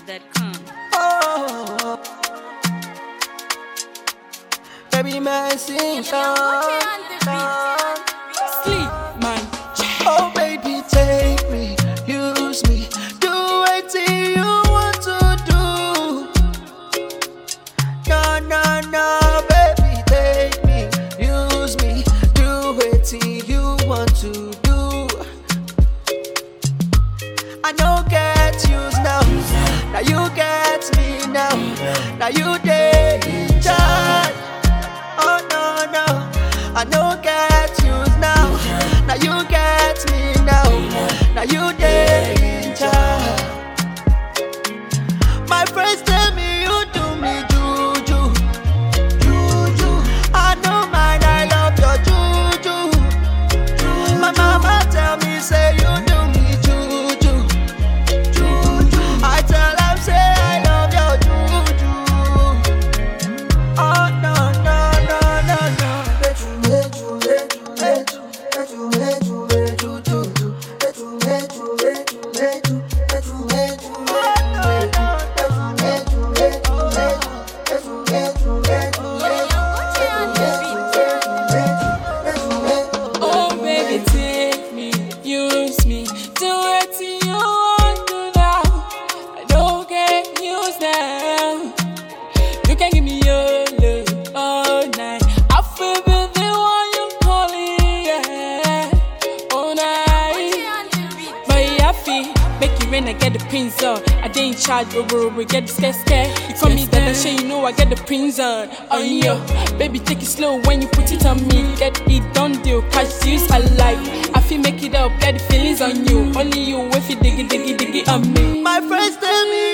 NigerVibes.com. Oh, baby, my sing song. Sleep, man. Oh, baby, take me, use me, do anything you want to do. No, no, no, baby, take me, use me, do anything you want to do. I don't get used now, now you get me now, now you dey in charge. Oh no, no, I don't get used now, now you get me now, now you dey in charge. My friends tell me you do me juju, juju. I don't mind, I love your juju. My mama tell me say you do me juju, juju. I tell them say I love your juju. Oh no, no, no, no, no. Oh, baby, take me, use me, do it you want to now. I don't get used now. You can give me your love all night. I feel with the one you calling, yeah, all night. But yeah, I feel make it rain, I get the pins on. I did in charge, we get the scare. You call me that, I say you know I get the pins on you. Baby, take it slow when you put it on me. Get it done, deal, cash use I like. I feel make it up, get the feelings on you. Only you if you diggy on me. My friends tell me